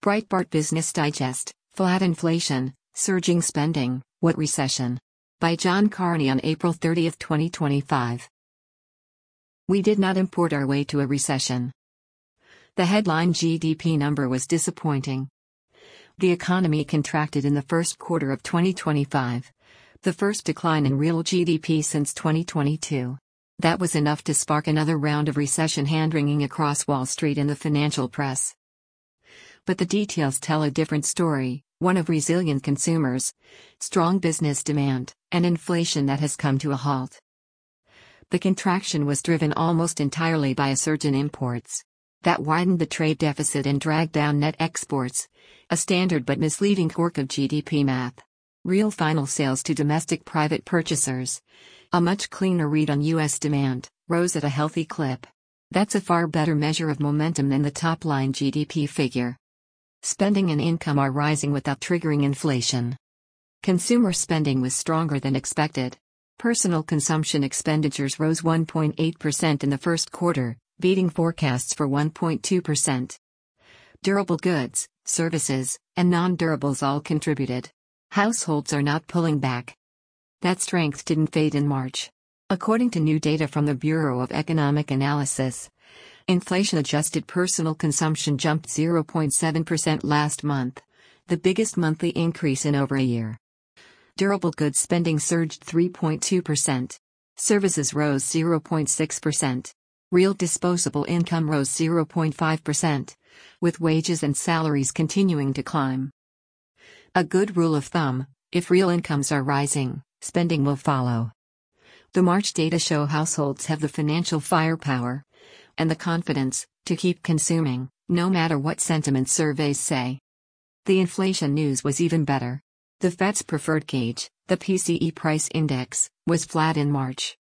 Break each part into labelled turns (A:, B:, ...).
A: Breitbart Business Digest, Flat Inflation, Surging Spending, What Recession? By John Carney on April 30, 2025. We did not import our way to a recession. The headline GDP number was disappointing. The economy contracted in the first quarter of 2025, the first decline in real GDP since 2022. That was enough to spark another round of recession hand-wringing across Wall Street and the financial press. But the details tell a different story, one of resilient consumers, strong business demand, and inflation that has come to a halt. The contraction was driven almost entirely by a surge in imports. That widened the trade deficit and dragged down net exports, a standard but misleading quirk of GDP math. Real final sales to domestic private purchasers, a much cleaner read on U.S. demand, rose at a healthy clip. That's a far better measure of momentum than the top-line GDP figure. Spending and income are rising without triggering inflation. Consumer spending was stronger than expected. Personal consumption expenditures rose 1.8% in the first quarter, beating forecasts for 1.2%. Durable goods, services, and non-durables all contributed. Households are not pulling back. That strength didn't fade in March. According to new data from the Bureau of Economic Analysis, inflation-adjusted personal consumption jumped 0.7% last month, the biggest monthly increase in over a year. Durable goods spending surged 3.2%. Services rose 0.6%. Real disposable income rose 0.5%, with wages and salaries continuing to climb. A good rule of thumb: if real incomes are rising, spending will follow. The March data show households have the financial firepower and the confidence to keep consuming, no matter what sentiment surveys say. The inflation news was even better. The Fed's preferred gauge, the PCE price index, was flat in March.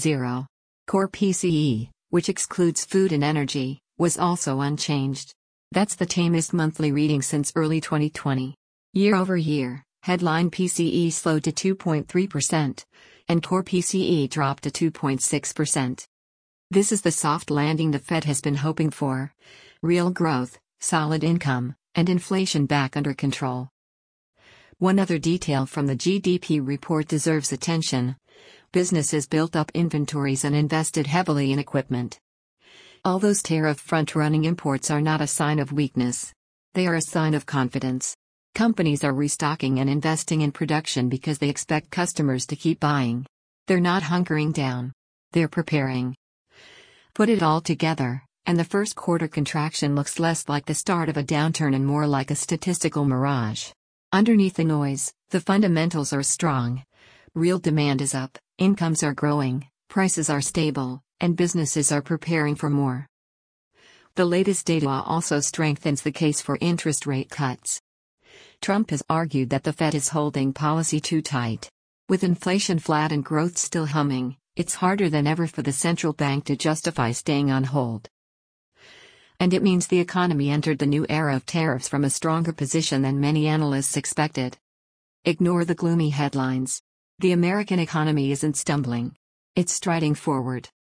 A: Core PCE, which excludes food and energy, was also unchanged. That's the tamest monthly reading since early 2020. Year over year, headline PCE slowed to 2.3%, and core PCE dropped to 2.6%. This is the soft landing the Fed has been hoping for: real growth, solid income, and inflation back under control. One other detail from the GDP report deserves attention. Businesses built up inventories and invested heavily in equipment. All those tariff front-running imports are not a sign of weakness. They are a sign of confidence. Companies are restocking and investing in production because they expect customers to keep buying. They're not hunkering down. They're preparing. Put it all together, and the first quarter contraction looks less like the start of a downturn and more like a statistical mirage. Underneath the noise, the fundamentals are strong. Real demand is up, incomes are growing, prices are stable, and businesses are preparing for more. The latest data also strengthens the case for interest rate cuts. Trump has argued that the Fed is holding policy too tight. With inflation flat and growth still humming, it's harder than ever for the central bank to justify staying on hold. And it means the economy entered the new era of tariffs from a stronger position than many analysts expected. Ignore the gloomy headlines. The American economy isn't stumbling. It's striding forward.